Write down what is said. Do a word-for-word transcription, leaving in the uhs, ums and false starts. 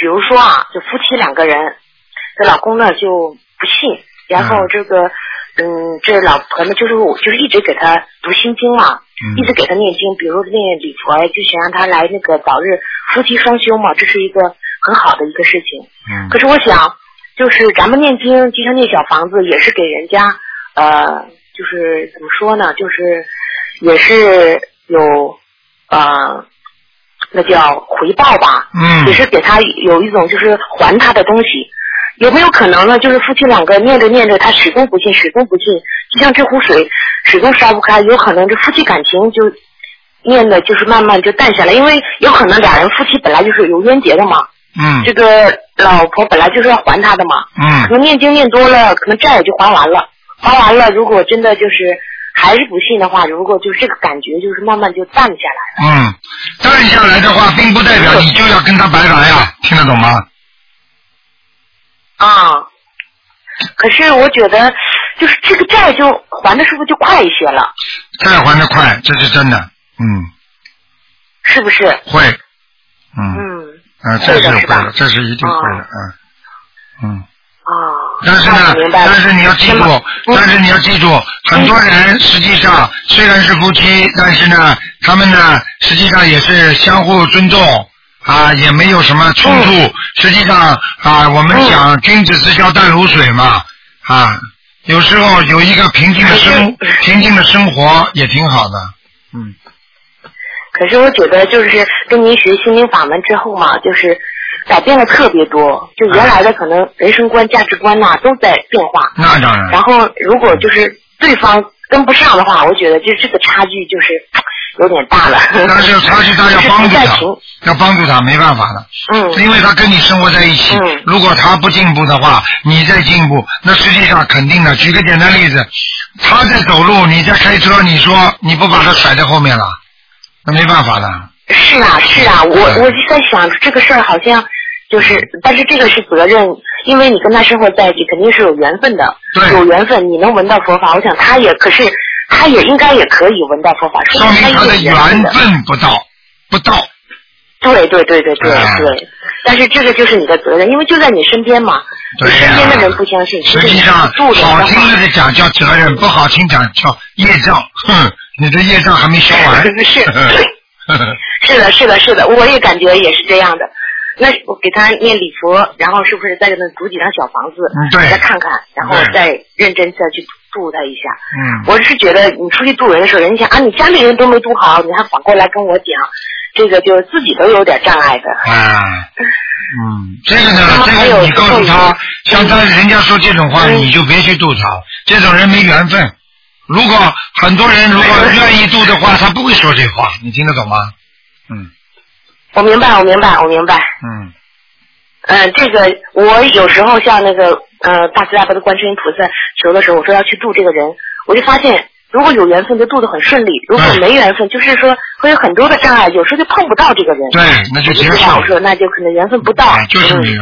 比如说啊，就夫妻两个人，这老公呢就不信，然后这个嗯，这老婆呢就是就是一直给他读心经嘛，嗯、一直给他念经，比如念礼佛，就想让他来那个早日夫妻双修嘛，这是一个很好的一个事情。嗯。可是我想，就是咱们念经，就像念小房子，也是给人家呃，就是怎么说呢，就是也是有呃。那叫回报吧，嗯，也是给他有一种就是还他的东西，有没有可能呢？就是夫妻两个念着念着，他始终不信，始终不信，就像这壶水始终烧不开，有可能这夫妻感情就念的就是慢慢就淡下来，因为有可能俩人夫妻本来就是有冤结的嘛，嗯，这个老婆本来就是要还他的嘛，嗯，可能念经念多了，可能债也就还完了，还完了，如果真的就是还是不信的话，如果就是这个感觉就是慢慢就淡下来了。 嗯，淡下来的话，并不代表你就要跟他拜拜呀，听得懂吗？ 啊，可是我觉得，就是这个债就还的是不是就快一些了？ 债还的快，这是真的，嗯。 是不是？ 会，嗯。嗯。啊，这是会的，这是一定会的，嗯。嗯。 啊， 但是呢，但是你要记住，但是你要记住，很多人实际上虽然是夫妻，但是呢，他们呢实际上也是相互尊重啊，也没有什么冲突。嗯、实际上啊，我们讲君子之交淡如水嘛，啊，有时候有一个平静的生平静的生活也挺好的，嗯。 可是我觉得就是跟您学心灵法门之后嘛，就是改变了特别多，就原来的可能人生观、价值观呐、啊、都在变化。 那当然。 然后如果就是对方跟不上的话，我觉得就这个差距就是有点大了。 但是差距大要帮助他，要帮助他，没办法的。嗯。因为他跟你生活在一起，嗯、如果他不进步的话，你在进步，那实际上肯定的。举个简单例子，他在走路，你在开车，你说你不把他甩在后面了，那没办法的。 是啊，是啊，我我就在想这个事儿好像就是，但是这个是责任，因为你跟他生活在一起，肯定是有缘分的，有缘分，你能闻到佛法，我想他也可是，他也应该也可以闻到佛法， 说明他的缘分不到，不到。 对对对对对对，啊、但是这个就是你的责任，因为就在你身边嘛， 对呀、 你身边的人不相信， 实际上好听的讲叫责任，不好听讲叫业障，哼，你的业障还没消完。 是。是的，是的，是的，我也感觉也是这样的。那我给他念礼佛，然后是不是再给他组几张小房子， 嗯、对， 再看看，然后再认真再去度他一下。嗯，我是觉得你出去度人的时候，人家讲啊，你家里人都没度好，你还反过来跟我讲，这个就自己都有点障碍的。 啊，嗯，这个呢，这个你告诉他，像他人家说这种话，嗯、你就别去度他，这种人没缘分。如果很多人如果愿意度的话，他不会说这话，你听得懂吗？嗯， 我明白，我明白，我明白。 嗯， 嗯、呃，这个我有时候像那个呃大慈大悲的观世音菩萨求的时候，我说要去度这个人，我就发现如果有缘分就度得很顺利，如果没缘分，就是说会有很多的障碍，有时候就碰不到这个人。 对，那就结束。 我说那就可能缘分不到。 就是没有。